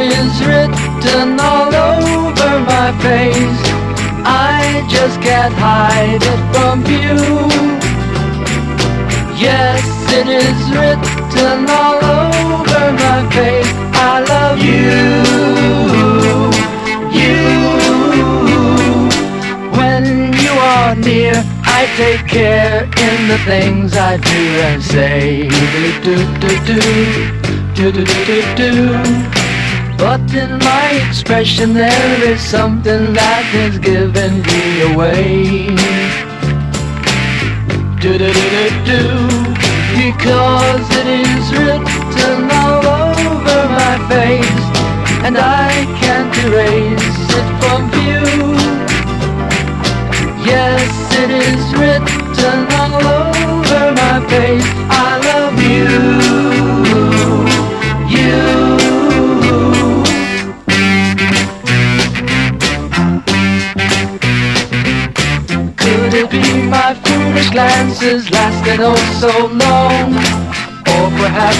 is written all over my face. I just can't hide it from you. Yes, it is written all over my face. I love you, you. When you are near, I take care in the things I do and say. Do-do-do-do-do. But in my expression there is something that is giving me away. Do-do-do-do-do. Because it is written all over my face, and I can't erase it from view. Yes, it is written all over my face. I love you, you. Could it be my foolish glances lasting oh so long? Or perhaps